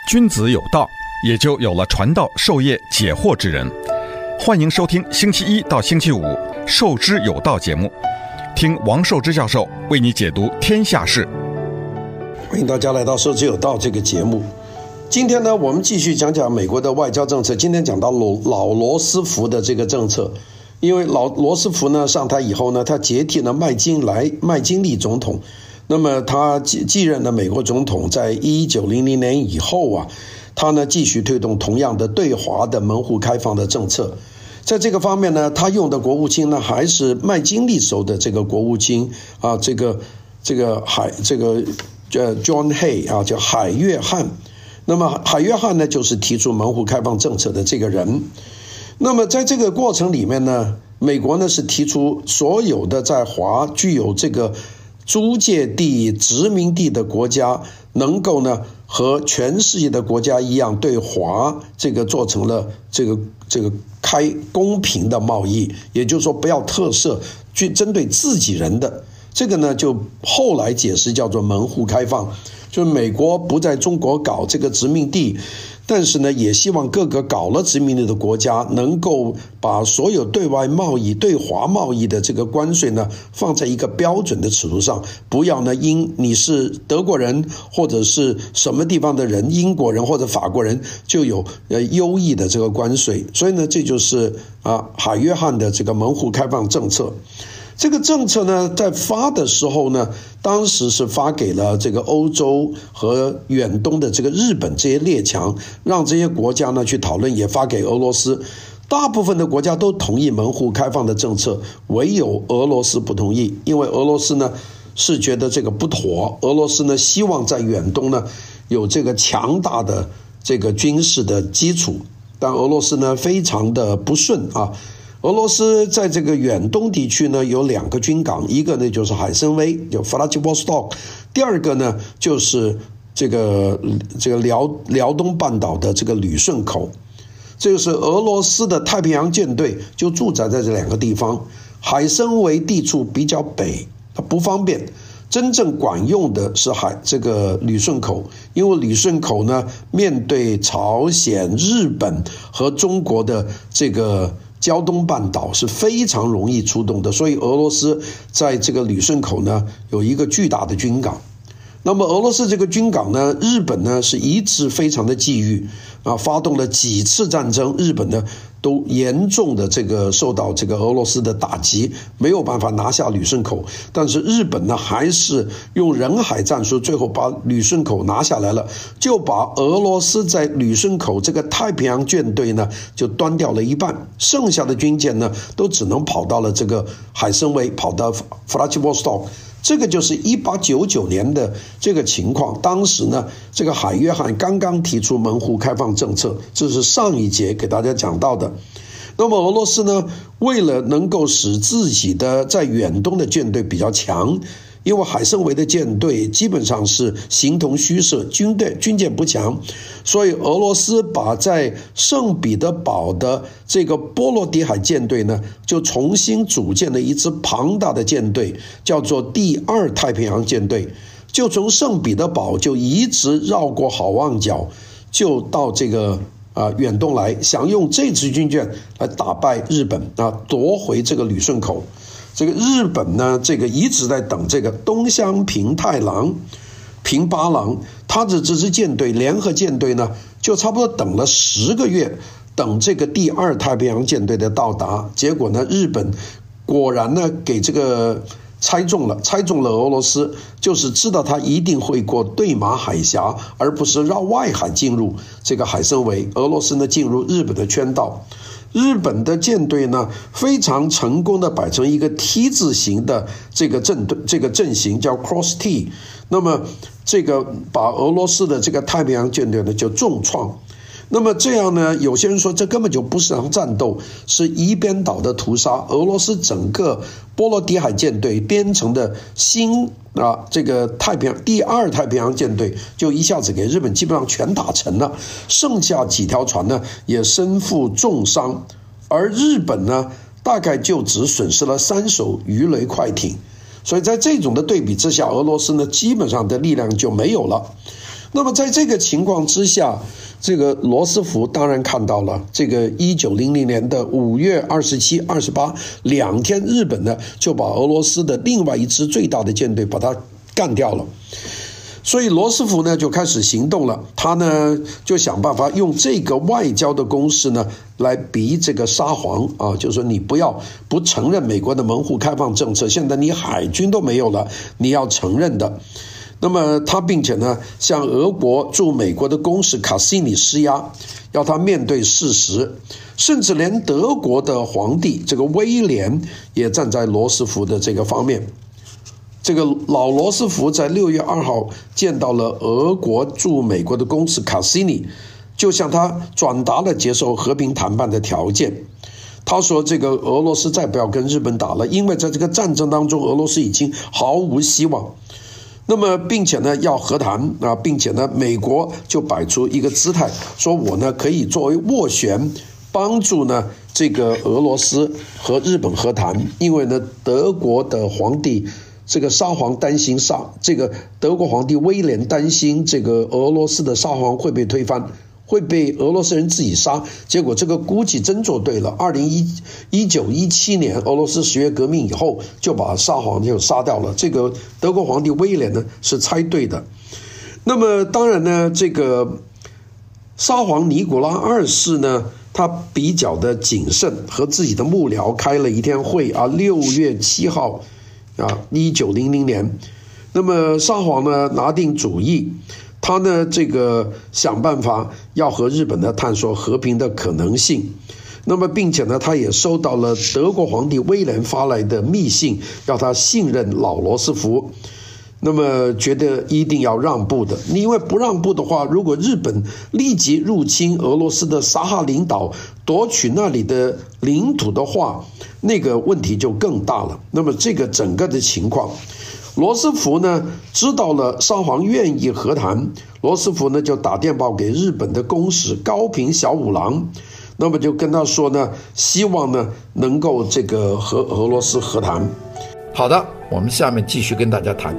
君子有道，也就有了传道授业解惑之人。欢迎收听星期一到星期五《授之有道》节目，听王寿之教授为你解读天下事。 欢迎大家来到《授之有道》这个节目。今天呢，我们继续讲讲美国的外交政策。今天讲到老罗斯福的这个政策，因为老罗斯福呢上台以后呢，他接替了麦金利总统。那么他继任了美国总统，在1900年以后啊，他呢继续推动同样的对华的门户开放的政策。在这个方面呢，他用的国务卿呢还是麦金利时候的这个国务卿啊，John Hay 啊，叫海约翰。那么海约翰呢，就是提出门户开放政策的这个人。那么在这个过程里面呢，美国呢是提出所有的在华具有这个租界地、殖民地的国家，能够呢和全世界的国家一样，对华这个做成了这个开公平的贸易，也就是说不要特赦去针对自己人的。这个呢就后来解释叫做门户开放，就是美国不在中国搞这个殖民地，但是呢也希望各个搞了殖民地的国家能够把所有对外贸易、对华贸易的这个关税呢放在一个标准的尺度上，不要呢因你是德国人或者是什么地方的人，英国人或者法国人就有优异的这个关税。所以呢这就是海约翰的这个门户开放政策。这个政策呢在发的时候呢，当时是发给了这个欧洲和远东的这个日本这些列强，让这些国家呢去讨论，也发给俄罗斯。大部分的国家都同意门户开放的政策，唯有俄罗斯不同意，因为俄罗斯呢是觉得这个不妥。俄罗斯呢希望在远东呢有这个强大的这个军事的基础，但俄罗斯呢非常的不顺啊。俄罗斯在这个远东地区呢有两个军港，一个呢就是海参崴，就弗拉基沃斯托克，第二个呢就是这个辽东半岛的这个旅顺口。这就是俄罗斯的太平洋舰队就驻扎在这两个地方。海参崴地处比较北，它不方便。真正管用的是这个旅顺口，因为旅顺口呢面对朝鲜、日本和中国的这个胶东半岛是非常容易出动的，所以俄罗斯在这个旅顺口呢有一个巨大的军港。那么俄罗斯这个军港呢，日本呢是一直非常的觊觎啊，发动了几次战争，日本呢都严重的这个受到这个俄罗斯的打击，没有办法拿下旅顺口。但是日本呢还是用人海战术，最后把旅顺口拿下来了，就把俄罗斯在旅顺口这个太平洋舰队呢就端掉了一半，剩下的军舰呢都只能跑到了这个海参崴，跑到弗拉基沃斯托克。这个就是1899年的这个情况。当时呢这个海约翰刚刚提出门户开放政策，这是上一节给大家讲到的。那么俄罗斯呢为了能够使自己的在远东的舰队比较强，因为海参崴的舰队基本上是形同虚设，军舰不强，所以俄罗斯把在圣彼得堡的这个波罗的海舰队呢就重新组建了一支庞大的舰队，叫做第二太平洋舰队，就从圣彼得堡就一直绕过好望角，就到这个远东来，想用这支军舰来打败日本夺回这个旅顺口。这个日本呢这个一直在等这个东乡平八郎，他的这支舰队联合舰队呢就差不多等了10个月，等这个第二太平洋舰队的到达。结果呢日本果然呢给这个猜中了俄罗斯，就是知道他一定会过对马海峡，而不是绕外海进入这个海参崴。俄罗斯呢进入日本的圈道，日本的舰队呢非常成功的摆成一个 T 字形的这个阵型，叫 Cross T。那么这个把俄罗斯的这个太平洋舰队呢就重创。那么这样呢，有些人说这根本就不是场战斗，是一边倒的屠杀。俄罗斯整个波罗的海舰队编成的这个第二太平洋舰队就一下子给日本基本上全打沉了，剩下几条船呢也身负重伤，而日本呢大概就只损失了3艘鱼雷快艇。所以在这种的对比之下，俄罗斯呢基本上的力量就没有了。 那么在这个情况之下，这个罗斯福当然看到了，这个1900年的5月27、28两天，日本呢就把俄罗斯的另外一支最大的舰队把它干掉了。所以罗斯福呢就开始行动了，他呢就想办法用这个外交的攻势呢来逼这个沙皇啊，就是说你不承认美国的门户开放政策，现在你海军都没有了，你要承认的。那么他并且呢向俄国驻美国的公使卡西尼施压，要他面对事实，甚至连德国的皇帝这个威廉也站在罗斯福的这个方面。这个老罗斯福在6月2号见到了俄国驻美国的公使卡西尼，就向他转达了接受和平谈判的条件。他说这个俄罗斯再不要跟日本打了，因为在这个战争当中俄罗斯已经毫无希望。那么并且呢要和谈啊，并且呢美国就摆出一个姿态，说我呢可以作为斡旋，帮助呢这个俄罗斯和日本和谈，因为呢德国的皇帝这个沙皇担心这个德国皇帝威廉担心这个俄罗斯的沙皇会被推翻，会被俄罗斯人自己杀，结果这个估计真做对了。1917年俄罗斯10月革命以后，就把沙皇就杀掉了。这个德国皇帝威廉呢是猜对的。那么当然呢，这个沙皇尼古拉2世呢，他比较的谨慎，和自己的幕僚开了一天会啊，6月7号啊，1900年。那么沙皇呢拿定主意，他呢这个想办法要和日本呢探索和平的可能性。那么并且呢他也收到了德国皇帝威廉发来的密信，要他信任老罗斯福，那么觉得一定要让步的，因为不让步的话，如果日本立即入侵俄罗斯的萨哈林岛，夺取那里的领土的话，那个问题就更大了。那么这个整个的情况，罗斯福呢知道了沙皇愿意和谈，罗斯福呢就打电报给日本的公使高平小五郎，那么就跟他说呢，希望呢能够这个和俄罗斯和谈。 好的，我们下面继续跟大家谈。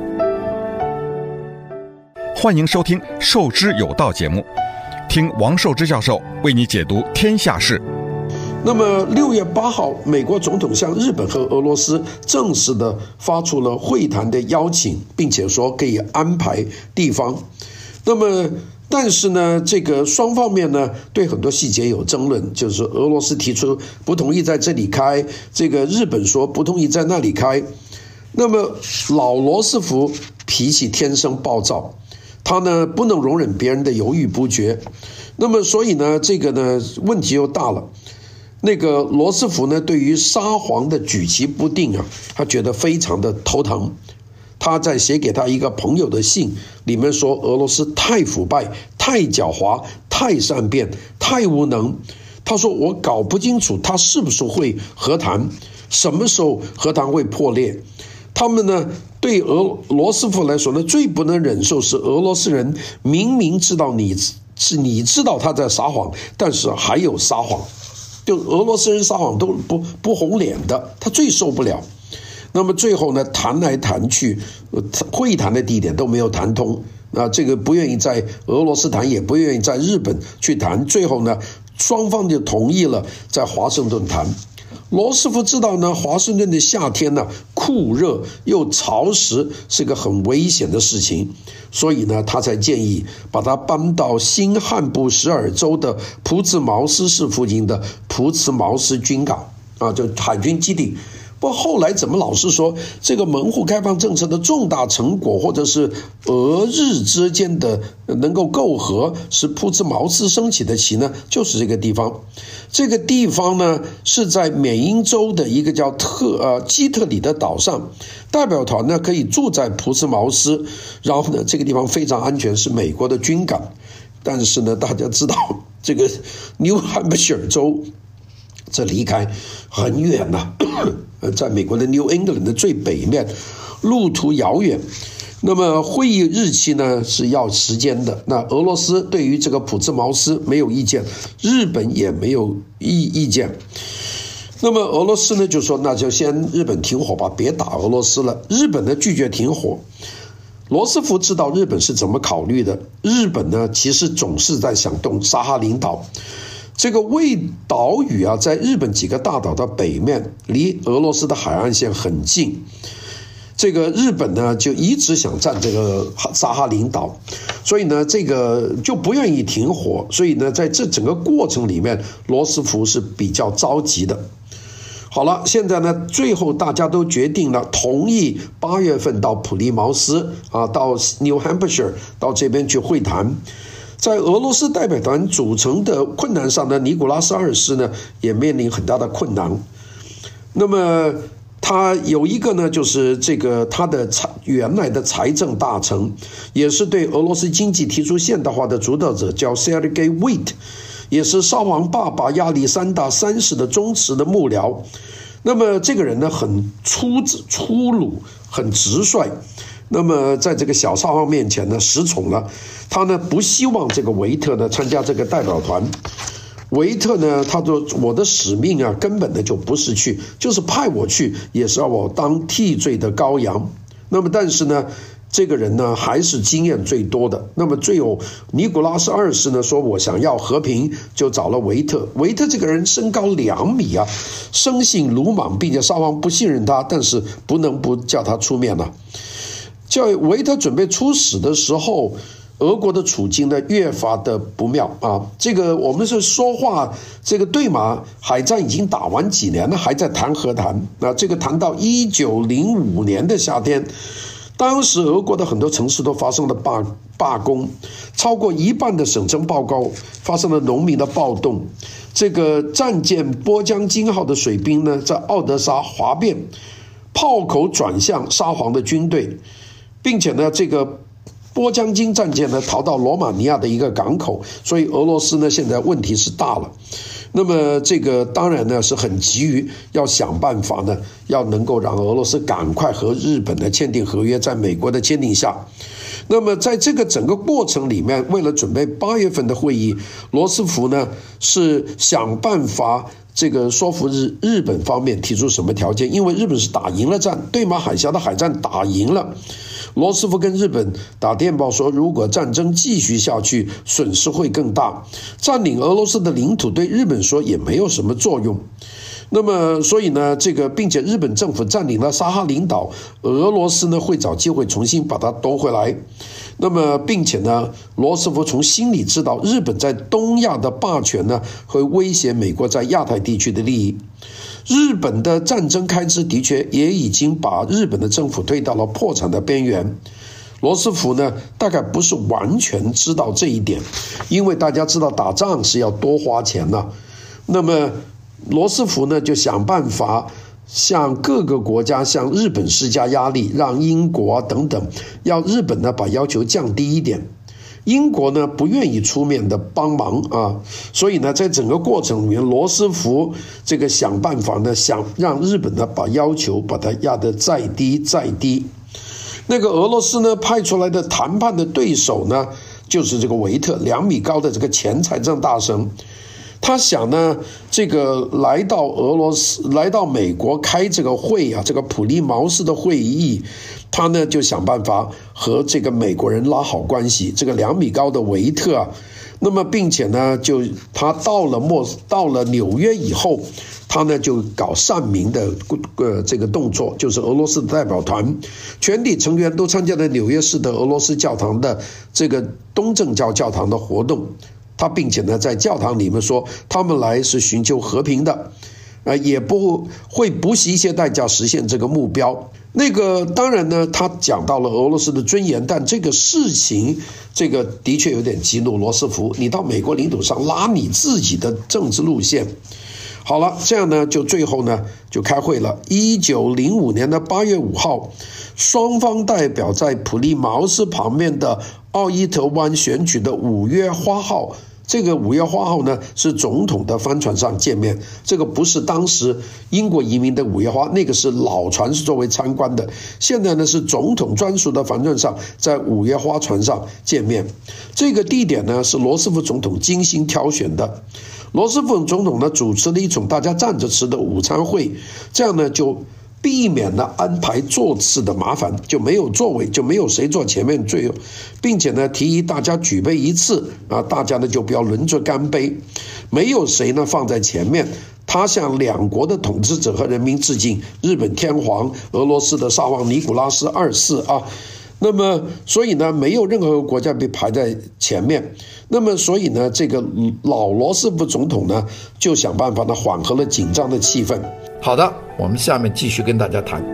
欢迎收听《受之有道》节目，听王寿之教授为你解读天下事。 那么6月8号，美国总统向日本和俄罗斯正式的发出了会谈的邀请，并且说可以安排地方。那么但是呢，这个双方面呢对很多细节有争论，就是俄罗斯提出不同意在这里开，这个日本说不同意在那里开。那么老罗斯福脾气天生暴躁，他呢不能容忍别人的犹豫不决，那么所以呢这个呢问题又大了。那个罗斯福呢对于沙皇的举棋不定啊，他觉得非常的头疼。他在写给他一个朋友的信里面说，俄罗斯太腐败、太狡猾、太善变、太无能。他说我搞不清楚他是不是会和谈，什么时候和谈会破裂。他们呢对罗斯福来说呢，最不能忍受是俄罗斯人明明知道你知道他在撒谎，但是还有撒谎，就俄罗斯人撒谎都不红脸的，他最受不了。那么最后呢，谈来谈去，会谈的地点都没有谈通，这个不愿意在俄罗斯谈，也不愿意在日本去谈，最后呢，双方就同意了在华盛顿谈。罗斯福知道呢，华盛顿的夏天呢酷热又潮湿，是个很危险的事情，所以呢，他才建议把它搬到新罕布什尔州的普茨茅斯市附近的普茨茅斯军港啊，就海军基地。不过后来怎么老是说这个门户开放政策的重大成果，或者是俄日之间的能够媾和，使普茨茅斯升起的旗呢？就是这个地方。这个地方呢是在缅因州的一个叫基特里的岛上，代表团呢可以住在普茨茅斯，然后呢这个地方非常安全，是美国的军港。但是呢大家知道这个 New Hampshire 州这离开很远呐，在美国的 New England 的最北面，路途遥远。那么会议日期呢是要时间的。那俄罗斯对于这个普茨茅斯没有意见，日本也没有意见。那么俄罗斯呢就说那就先日本停火吧，别打俄罗斯了。日本呢拒绝停火。 罗斯福知道日本是怎么考虑的，日本呢其实总是在想动萨哈林岛。这个卫岛屿啊，在日本几个大岛的北面，离俄罗斯的海岸线很近。这个日本呢就一直想占这个萨哈林岛，所以呢这个就不愿意停火，所以呢在这整个过程里面，罗斯福是比较着急的。好了，现在呢最后大家都决定了，同意8月份到普利茅斯啊，到 New Hampshire 到这边去会谈。在俄罗斯代表团组成的困难上呢，尼古拉斯2世呢也面临很大的困难。那么他有一个呢，就是这个他的原来的财政大臣，也是对俄罗斯经济提出现代化的主导者，叫 Sergei Witt， 也是沙皇爸爸亚历山大3世的忠实的幕僚。那么这个人呢，很粗鲁，很直率。那么在这个小沙皇面前呢，失宠了。他呢不希望这个维特呢参加这个代表团。维特呢，他说我的使命啊，根本的就不是去，就是派我去，也是要我当替罪的羔羊。那么但是呢，这个人呢还是经验最多的。那么最后尼古拉斯2世呢说，我想要和平，就找了维特。维特这个人身高2米啊，生性鲁莽，并且沙皇不信任他，但是不能不叫他出面了。叫维特准备出使的时候，俄国的处境呢越发的不妙啊！这个我们是说话，这个对马海战已经打完几年了，还在谈和谈。那这个谈到1905年的夏天，当时俄国的很多城市都发生了罢工，超过一半的省城报告发生了农民的暴动。这个战舰波江金号的水兵呢，在奥德萨哗变，炮口转向沙皇的军队。并且呢，这个波江金战舰呢逃到罗马尼亚的一个港口，所以俄罗斯呢现在问题是大了。那么这个当然呢是很急于要想办法呢，要能够让俄罗斯赶快和日本呢签订合约，在美国的签订下。那么在这个整个过程里面，为了准备8月份的会议，罗斯福呢是想办法这个说服日本方面提出什么条件，因为日本是打赢了战，对马海峡的海战打赢了。罗斯福跟日本打电报说，如果战争继续下去，损失会更大。占领俄罗斯的领土对日本说也没有什么作用。那么，所以呢，这个并且日本政府占领了萨哈林岛，俄罗斯呢会找机会重新把它夺回来。那么，并且呢，罗斯福从心里知道，日本在东亚的霸权呢会威胁美国在亚太地区的利益。日本的战争开支的确也已经把日本的政府推到了破产的边缘。罗斯福呢，大概不是完全知道这一点，因为大家知道打仗是要多花钱了。那么罗斯福呢，就想办法向各个国家向日本施加压力，让英国等等，要日本呢把要求降低一点。英国呢不愿意出面的帮忙啊，所以呢，在整个过程里面，罗斯福这个想办法呢，想让日本呢把要求把它压得再低再低。那个俄罗斯呢派出来的谈判的对手呢，就是这个维特，2米高的这个前财政大臣。他想呢，这个来到美国开这个会啊，这个普利茅斯的会议，他呢就想办法和这个美国人拉好关系。这个2米高的维特啊，那么并且呢，就他到了纽约以后，他呢就搞善民的这个动作，就是俄罗斯的代表团全体成员都参加了纽约市的俄罗斯教堂的这个东正教教堂的活动。他并且呢，在教堂里面说，他们来是寻求和平的，也不会不惜一切代价实现这个目标。那个当然呢，他讲到了俄罗斯的尊严，但这个事情，这个的确有点激怒罗斯福。你到美国领土上拉你自己的政治路线。好了，这样呢，就最后呢就开会了。1905年的8月5号，双方代表在普利茅斯旁边的奥伊特湾选取的五月花号。这个五月花号呢是总统的帆船上见面，这个不是当时英国移民的五月花，那个是老船，是作为参观的。现在呢是总统专属的帆船上，在五月花船上见面。这个地点呢是罗斯福总统精心挑选的。罗斯福总统呢主持了一场大家站着吃的午餐会，这样呢就避免了安排座次的麻烦，就没有座位，就没有谁坐前面最后，并且呢提议大家举杯一次啊，大家呢就不要轮着干杯，没有谁呢放在前面。他向两国的统治者和人民致敬，日本天皇、俄罗斯的沙皇尼古拉斯2世啊。那么，所以呢，没有任何国家被排在前面。那么，所以呢，这个老罗斯福总统呢，就想办法呢，缓和了紧张的气氛。 好的，我们下面继续跟大家谈。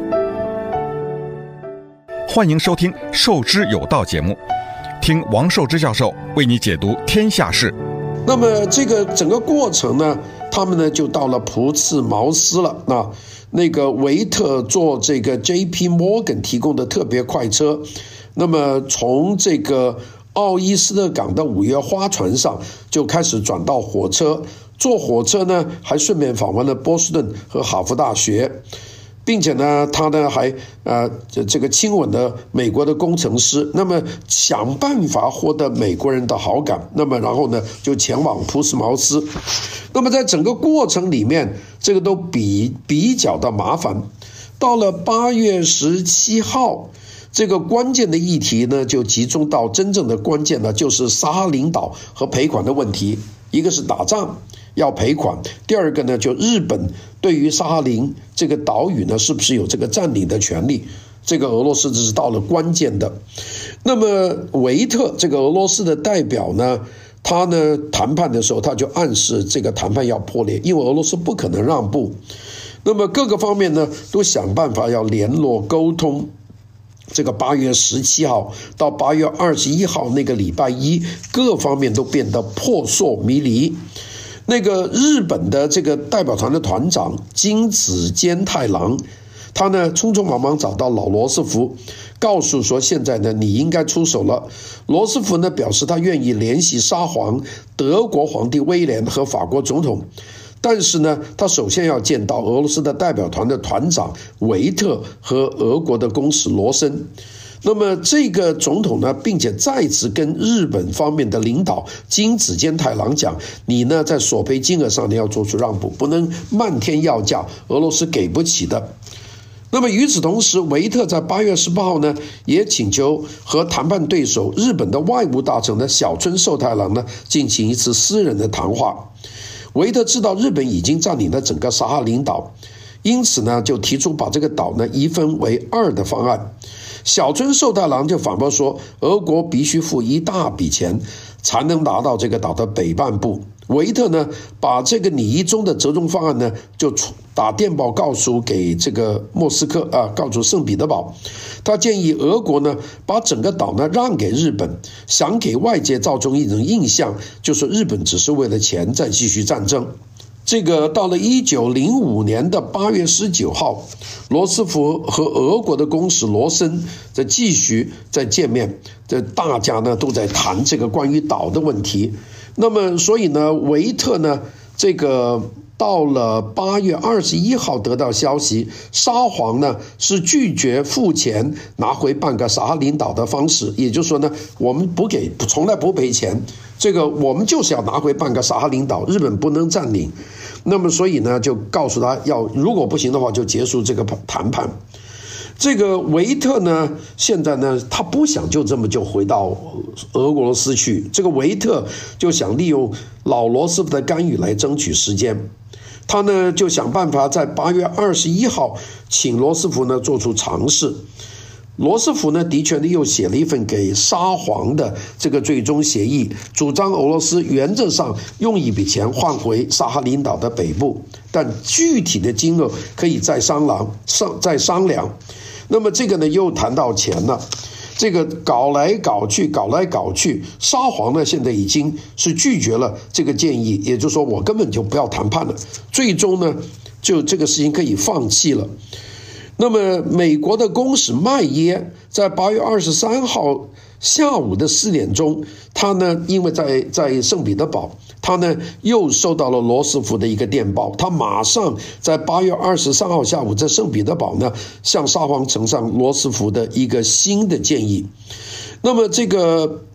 欢迎收听《授之有道》节目，听王寿之教授为你解读天下事。 那么，这个整个过程呢，他们呢就到了普茨茅斯了。那个维特坐这个 J.P. Morgan 提供的特别快车，那么从这个奥伊斯特港的5月花船上就开始转到火车，坐火车呢还顺便访问了波士顿和哈佛大学，并且呢他呢还这个亲吻了美国的工程师，那么想办法获得美国人的好感，那么然后呢就前往普茨茅斯。那么在整个过程里面，这个都比较的麻烦。到了8月17号，这个关键的议题呢就集中到真正的关键呢，就是萨哈林岛和赔款的问题。一个是打仗要赔款，第二个呢就日本对于萨哈林这个岛屿呢是不是有这个占领的权利，这个俄罗斯只是到了关键的。那么维特这个俄罗斯的代表呢，他呢谈判的时候他就暗示这个谈判要破裂，因为俄罗斯不可能让步。那么各个方面呢都想办法要联络沟通。这个8月17号到8月21号那个礼拜一，各方面都变得扑朔迷离。那个日本的这个代表团的团长金子坚太郎，他呢匆匆忙忙找到老罗斯福，告诉说现在呢你应该出手了。罗斯福呢表示他愿意联系沙皇、德国皇帝威廉和法国总统，但是呢他首先要见到俄罗斯的代表团的团长维特和俄国的公使罗森。那么这个总统呢，并且再次跟日本方面的领导金子坚太郎讲，你呢在索赔金额上你要做出让步，不能漫天要价，俄罗斯给不起的。那么与此同时，维特在8月18号呢，也请求和谈判对手日本的外务大臣的小村寿太郎呢进行一次私人的谈话。维特知道日本已经占领了整个萨哈林岛，因此呢就提出把这个岛呢一分为2的方案。小村寿太郎就反驳说，俄国必须付一大笔钱才能拿到这个岛的北半部。维特呢把这个拟议中的折中方案呢就打电报告诉给这个莫斯科告诉圣彼得堡，他建议俄国呢把整个岛呢让给日本，想给外界造成一种印象，就是日本只是为了钱在继续战争。这个到了1905年的8月19号，罗斯福和俄国的公使罗森在继续在见面，这大家呢都在谈这个关于岛的问题。那么所以呢维特呢这个到了8月21号得到消息，沙皇呢是拒绝付钱拿回半个萨哈林岛的方式，也就是说呢我们不给，从来不赔钱，这个我们就是要拿回半个萨哈林岛，日本不能占领。那么所以呢就告诉他要，如果不行的话就结束这个谈判。这个维特呢现在呢他不想就这么就回到俄罗斯去，这个维特就想利用老罗斯福的干预来争取时间。他呢就想办法在8月21号请罗斯福呢做出尝试。罗斯福呢的确呢又写了一份给沙皇的这个最终协议，主张俄罗斯原则上用一笔钱换回萨哈林岛的北部，但具体的金额可以再商量。那么这个呢又谈到钱了，这个搞来搞去，沙皇呢现在已经是拒绝了这个建议，也就是说我根本就不要谈判了，最终呢就这个事情可以放弃了。那么美国的公使麦耶在8月23号下午的4点钟，他呢因为在圣彼得堡，他呢又收到了罗斯福的一个电报，他马上在8月23号下午在圣彼得堡呢向沙皇呈上罗斯福的一个新的建议。那么这个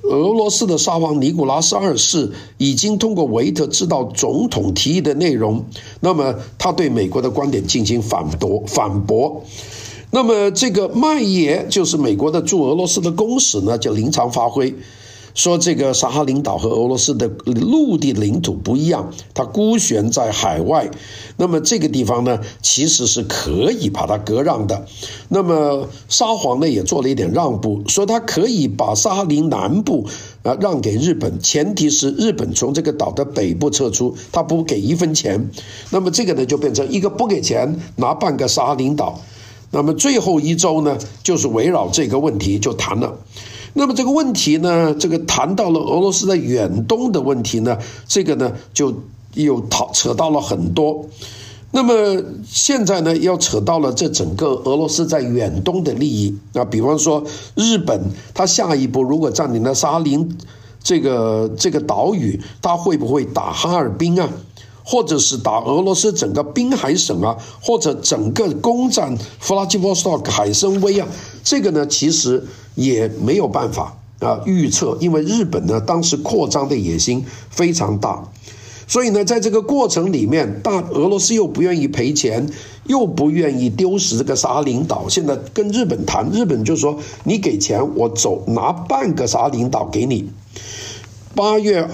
俄罗斯的沙皇尼古拉斯2世已经通过维特知道总统提议的内容，那么他对美国的观点进行反驳。那么这个麦耶就是美国的驻俄罗斯的公使呢，就临场发挥，说这个萨哈林岛和俄罗斯的陆地领土不一样，它孤悬在海外，那么这个地方呢其实是可以把它割让的。那么沙皇呢也做了一点让步，说他可以把萨哈林南部让给日本，前提是日本从这个岛的北部撤出，他不给1分钱。那么这个呢就变成一个不给钱拿半个萨哈林岛。那么最后一周呢就是围绕这个问题就谈了。那么这个问题呢，这个谈到了俄罗斯在远东的问题呢，这个呢就又扯到了很多。那么现在呢要扯到了这整个俄罗斯在远东的利益啊，比方说日本，他下一步如果占领了沙林这个岛屿，他会不会打哈尔滨啊？或者是打俄罗斯整个滨海省啊，或者整个攻占弗拉基沃斯托克海参崴啊，这个呢其实也没有办法预测，因为日本呢当时扩张的野心非常大，所以呢在这个过程里面，俄罗斯又不愿意赔钱，又不愿意丢失这个沙哈林岛，现在跟日本谈，日本就说你给钱我拿半个沙哈林岛给你。8月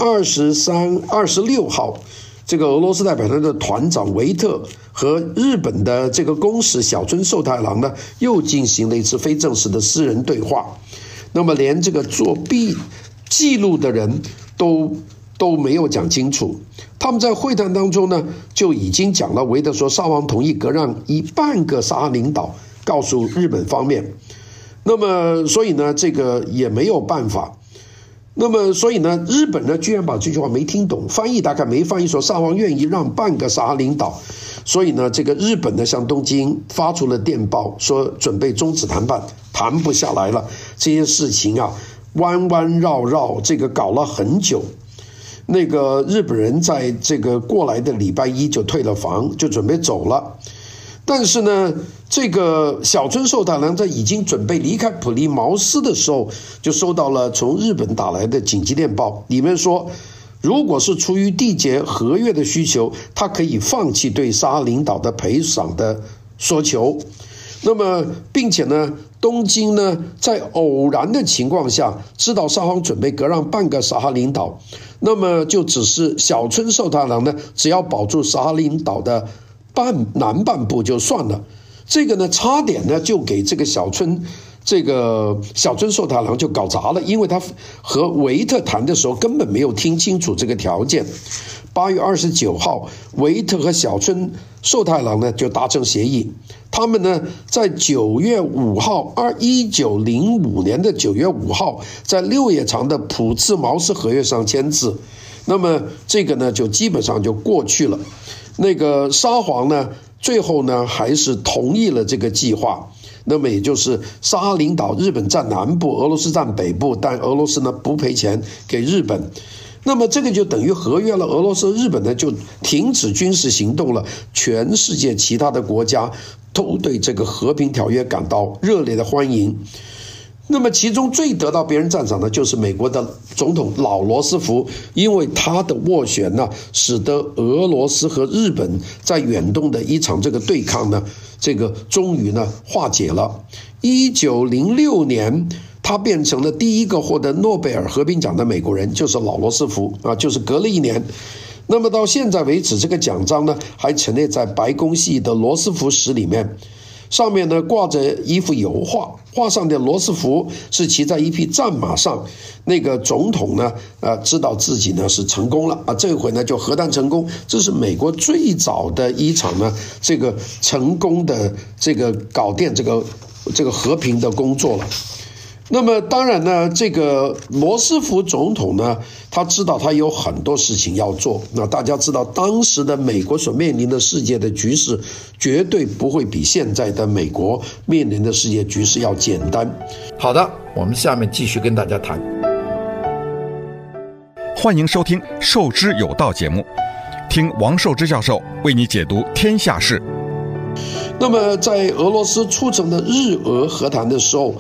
26号。这个俄罗斯代表团的团长维特和日本的这个公使小村寿太郎呢，又进行了一次非正式的私人对话。那么连这个作弊记录的人都没有讲清楚。他们在会谈当中呢，就已经讲了，维特说沙皇同意割让半个沙哈林岛，告诉日本方面。那么所以呢，这个也没有办法。那么所以呢，日本呢居然把这句话没听懂，翻译大概没翻译说沙皇愿意让半个沙哈林岛，所以呢这个日本呢向东京发出了电报，说准备终止谈判，谈不下来了。这些事情啊弯弯绕绕，这个搞了很久。那个日本人在这个过来的礼拜一就退了房，就准备走了。但是呢，这个小村寿太郎在已经准备离开普利茅斯的时候，就收到了从日本打来的紧急电报，里面说，如果是出于缔结合约的需求，他可以放弃对沙哈林岛的赔偿的索求。那么，并且呢，东京呢在偶然的情况下知道沙皇准备割让半个沙哈林岛，那么就只是小村寿太郎呢，只要保住沙哈林岛的南半部就算了。这个呢差点呢就给这个小村寿太郎就搞砸了，因为他和维特谈的时候根本没有听清楚这个条件。8月29号，维特和小村寿太郎呢就达成协议，他们呢在9月5号1905年的9月5号在六野长的普茨茅斯合约上签字。那么这个呢就基本上就过去了。那个沙皇呢最后呢还是同意了这个计划，那么也就是沙哈林岛日本占南部，俄罗斯占北部，但俄罗斯呢不赔钱给日本。那么这个就等于合约了，俄罗斯日本呢就停止军事行动了，全世界其他的国家都对这个和平条约感到热烈的欢迎。那么其中最得到别人赞赏的就是美国的总统老罗斯福，因为他的斡旋呢，使得俄罗斯和日本在远东的一场这个对抗呢，这个终于呢化解了。1906年，他变成了第一个获得诺贝尔和平奖的美国人，就是老罗斯福啊，就是隔了1年。那么到现在为止，这个奖章呢还陈列在白宫系的罗斯福室里面。上面呢挂着一幅油画，画上的罗斯福是骑在一匹战马上，那个总统呢知道自己呢是成功了啊，这回呢就核弹成功，这是美国最早的一场呢这个成功的这个搞定这个和平的工作了。那么当然呢，这个罗斯福总统呢，他知道他有很多事情要做。那大家知道，当时的美国所面临的世界的局势，绝对不会比现在的美国面临的世界局势要简单。 好的，我们下面继续跟大家谈。 欢迎收听《授之有道》节目，听王寿之教授为你解读天下事。 那么在俄罗斯促成的日俄和谈的时候，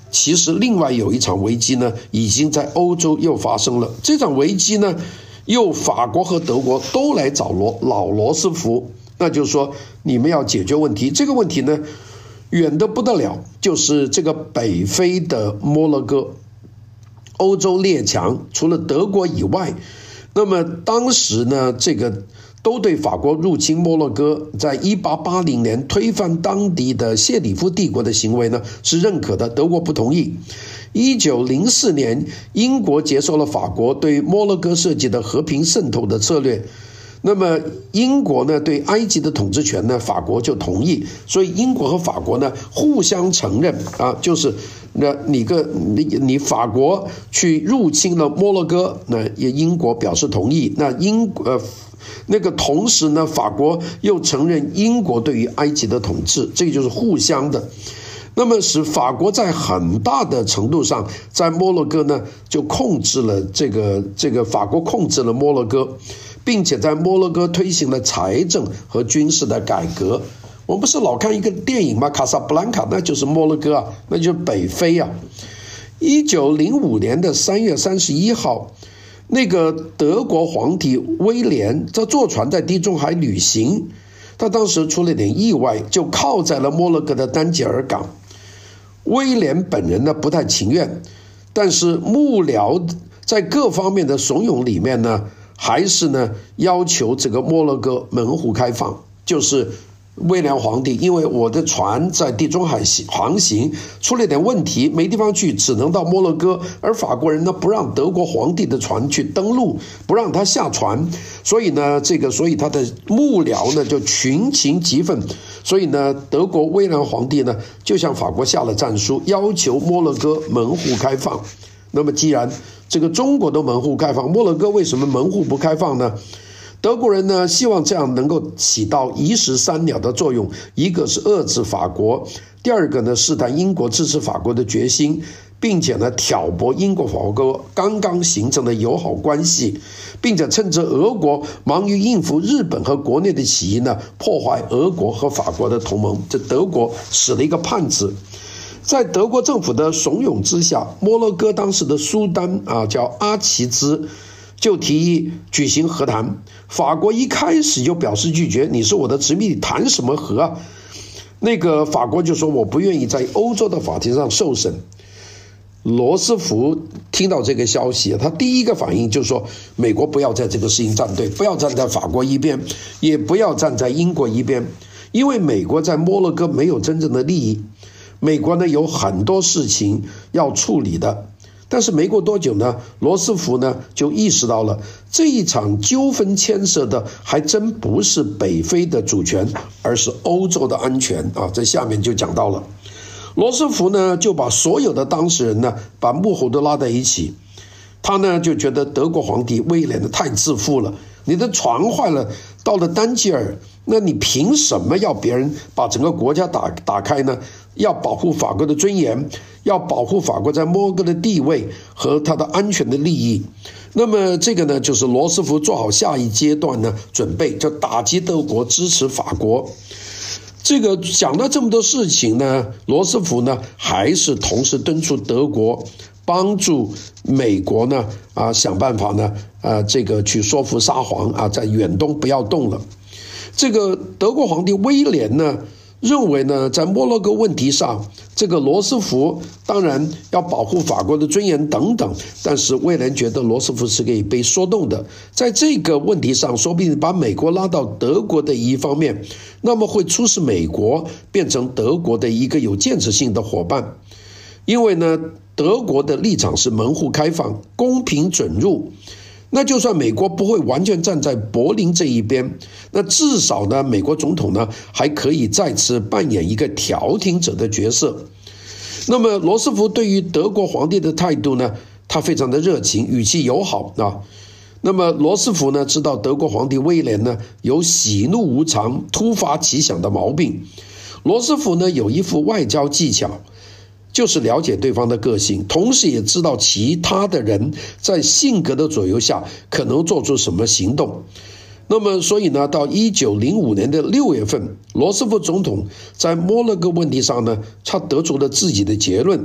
其实另外有一场危机呢，已经在欧洲又发生了。这场危机呢，又法国和德国都来找老罗斯福，那就是说你们要解决问题。这个问题呢，远得不得了，就是这个北非的摩洛哥。欧洲列强除了德国以外，那么当时呢，这个都对法国入侵摩洛哥，在1880年推翻当地的谢里夫帝国的行为呢是认可的，德国不同意。1904年，英国接受了法国对摩洛哥设计的和平渗透的策略。那么英国呢对埃及的统治权呢，法国就同意，所以英国和法国呢互相承认啊，就是你法国去入侵了摩洛哥，那英国表示同意，那个同时呢，法国又承认英国对于埃及的统治，这个就是互相的。那么使法国在很大的程度上在摩洛哥呢就控制了这个法国控制了摩洛哥，并且在摩洛哥推行了财政和军事的改革。我们不是老看一个电影吗？卡萨布兰卡，那就是摩洛哥啊，那就是北非啊。1905年的3月31号，那个德国皇帝威廉在坐船在地中海旅行，他当时出了点意外，就靠在了摩洛哥的丹吉尔港。威廉本人呢不太情愿，但是幕僚在各方面的怂恿里面呢，还是呢要求这个摩洛哥门户开放，就是威廉皇帝，因为我的船在地中海航行出了点问题，没地方去，只能到摩洛哥，而法国人呢不让德国皇帝的船去登陆，不让他下船，所以他的幕僚呢就群情激愤，所以呢德国威廉皇帝呢就向法国下了战书，要求摩洛哥门户开放。那么既然这个中国的门户开放，摩洛哥为什么门户不开放呢？德国人呢希望这样能够起到一石三鸟的作用，一个是遏制法国，第二个呢试探英国支持法国的决心，并且呢挑拨英国法国刚刚形成的友好关系，并且趁着俄国忙于应付日本和国内的起义呢，破坏俄国和法国的同盟。这德国使了一个绊子。在德国政府的怂恿之下，摩洛哥当时的苏丹叫阿齐兹就提议举行和谈。法国一开始就表示拒绝，你是我的殖民地，谈什么和啊？那个法国就说我不愿意在欧洲的法庭上受审。罗斯福听到这个消息，他第一个反应就是说，美国不要在这个事情站队，不要站在法国一边，也不要站在英国一边，因为美国在摩洛哥没有真正的利益，美国呢有很多事情要处理的。但是没过多久呢，罗斯福呢就意识到了这一场纠纷牵涉的还真不是北非的主权，而是欧洲的安全啊。在下面就讲到了，罗斯福呢就把所有的当事人呢把幕后都拉在一起。他呢就觉得德国皇帝威廉的太自负了，你的船坏了到了丹吉尔，那你凭什么要别人把整个国家打开呢？要保护法国的尊严，要保护法国在摩洛哥的地位和它的安全的利益。那么这个呢就是罗斯福做好下一阶段呢准备，就打击德国，支持法国。这个讲了这么多事情呢，罗斯福呢还是同时敦促德国帮助美国呢想办法呢这个去说服沙皇在远东不要动了。这个德国皇帝威廉呢认为呢，在摩洛哥问题上，这个罗斯福当然要保护法国的尊严等等，但是威廉觉得罗斯福是可以被说动的，在这个问题上，说不定把美国拉到德国的一方面，那么会促使美国变成德国的一个有建设性的伙伴。因为呢，德国的立场是门户开放、公平准入。那就算美国不会完全站在柏林这一边，那至少呢，美国总统呢还可以再次扮演一个调停者的角色。那么罗斯福对于德国皇帝的态度呢，他非常的热情，语气友好啊。那么罗斯福呢知道德国皇帝威廉呢有喜怒无常、突发奇想的毛病，罗斯福呢有一副外交技巧，就是了解对方的个性，同时也知道其他的人在性格的左右下可能做出什么行动。那么所以呢，到1905年的6月份，罗斯福总统在摩洛哥问题上呢，他得出了自己的结论，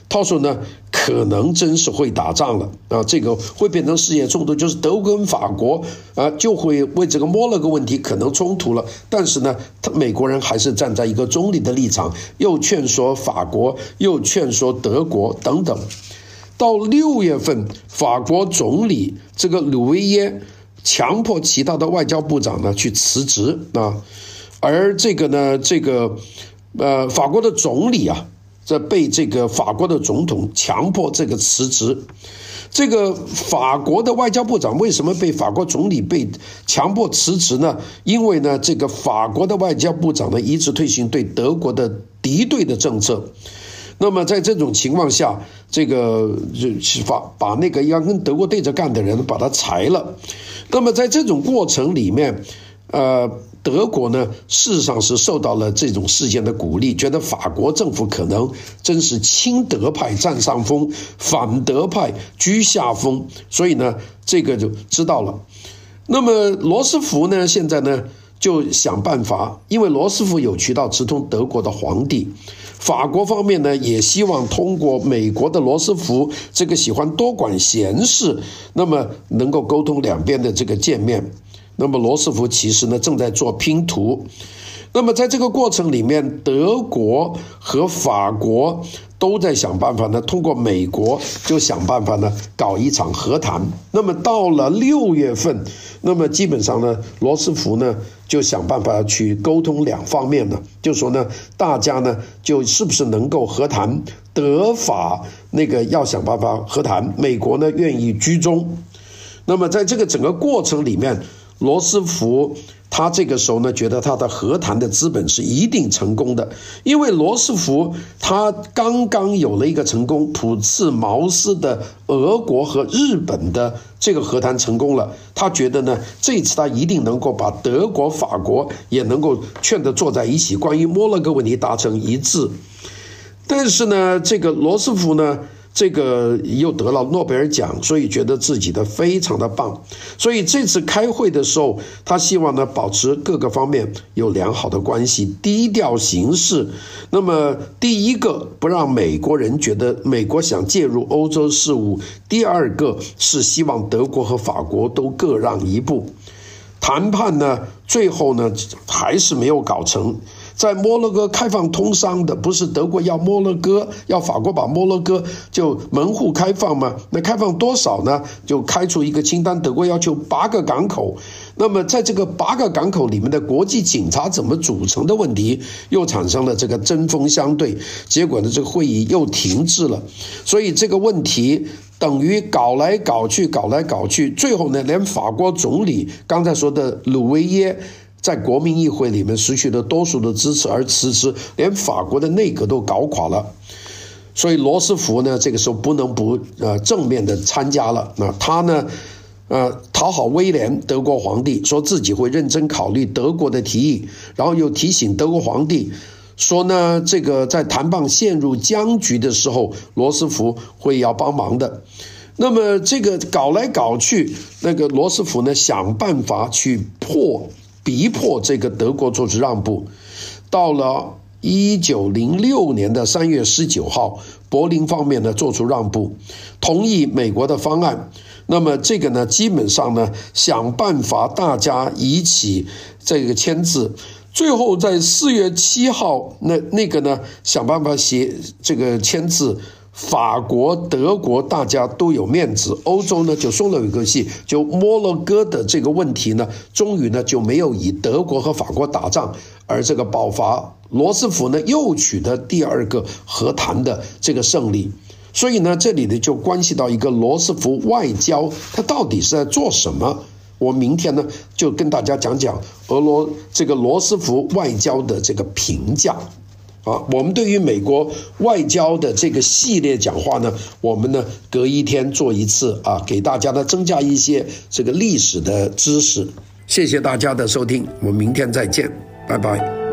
到时候呢可能真是会打仗了啊，这个会变成世界冲突，就是德国跟法国就会为这个摩洛哥问题可能冲突了。但是呢，美国人还是站在一个中立的立场，又劝说法国，又劝说德国等等。到6月份，法国总理这个鲁维耶强迫其他的外交部长呢去辞职啊，而这个呢，法国的总理啊，这被这个法国的总统强迫这个辞职。这个法国的外交部长为什么被法国总理被强迫辞职呢？因为呢，这个法国的外交部长呢一直推行对德国的敌对的政策。那么在这种情况下，这个把那个要跟德国对着干的人把他裁了。那么在这种过程里面，德国呢事实上是受到了这种事件的鼓励，觉得法国政府可能真是亲德派占上风，反德派居下风，所以呢这个就知道了。那么罗斯福呢现在呢就想办法，因为罗斯福有渠道直通德国的皇帝，法国方面呢也希望通过美国的罗斯福这个喜欢多管闲事，那么能够沟通两边的这个见面。那么罗斯福其实呢正在做拼图。那么在这个过程里面，德国和法国都在想办法呢，通过美国就想办法呢搞一场和谈。那么到了6月份，那么基本上呢罗斯福呢就想办法去沟通两方面呢，就说呢大家呢就是不是能够和谈，德法那个要想办法和谈，美国呢愿意居中。那么在这个整个过程里面，罗斯福他这个时候呢觉得他的和谈的资本是一定成功的，因为罗斯福他刚刚有了一个成功，普茨茅斯的俄国和日本的这个和谈成功了，他觉得呢这次他一定能够把德国法国也能够劝得坐在一起，关于摩洛哥问题达成一致。但是呢这个罗斯福呢这个又得了诺贝尔奖，所以觉得自己的非常的棒，所以这次开会的时候，他希望呢保持各个方面有良好的关系，低调行事。那么第一个不让美国人觉得美国想介入欧洲事务，第二个是希望德国和法国都各让一步。谈判呢最后呢还是没有搞成。在摩洛哥开放通商的，不是德国要摩洛哥，要法国把摩洛哥就门户开放吗？那开放多少呢？就开出一个清单，德国要求8个港口。那么在这个8个港口里面的国际警察怎么组成的问题，又产生了这个针锋相对，结果呢这个会议又停滞了。所以这个问题等于搞来搞去，最后呢连法国总理刚才说的鲁维耶在国民议会里面失去了多数的支持而辞职，连法国的内阁都搞垮了。所以罗斯福呢这个时候不能不正面的参加了。那他呢讨好威廉德国皇帝，说自己会认真考虑德国的提议，然后又提醒德国皇帝说呢这个在谈判陷入僵局的时候，罗斯福会要帮忙的。那么这个搞来搞去，那个罗斯福呢想办法去逼迫这个德国做出让步。到了1906年的3月19号，柏林方面呢做出让步，同意美国的方案。那么这个呢基本上呢想办法大家一起这个签字，最后在4月7号那个呢想办法写这个签字，法国德国大家都有面子，欧洲呢就松了一口气，就摩洛哥的这个问题呢终于呢就没有以德国和法国打仗而这个爆发，罗斯福呢又取得第2个和谈的这个胜利。所以呢这里呢就关系到一个罗斯福外交他到底是在做什么。我明天呢就跟大家讲讲这个罗斯福外交的这个评价。我们对于美国外交的这个系列讲话呢，我们呢隔一天做一次给大家呢增加一些这个历史的知识。谢谢大家的收听，我们明天再见，拜拜。